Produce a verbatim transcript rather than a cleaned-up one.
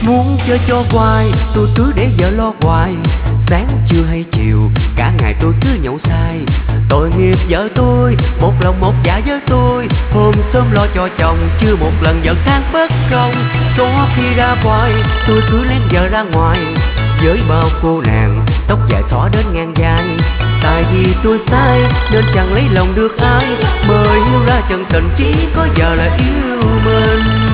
Muốn chơi cho hoài, tôi cứ để vợ lo hoài. Sáng trưa hay chiều, cả ngày tôi cứ nhậu say. Tội nghiệp vợ tôi, một lòng một dạ với tôi. Hôm sớm lo cho chồng, chưa một lần vợ than bất công. Có khi ra ngoài, tôi cứ lén vợ ra ngoài. Với bao cô nàng, tóc dài xõa đến ngang vai. Tại vì tôi sai, nên chẳng lấy lòng được ai. Mới yêu ra chân tình chỉ có vợ là yêu mình.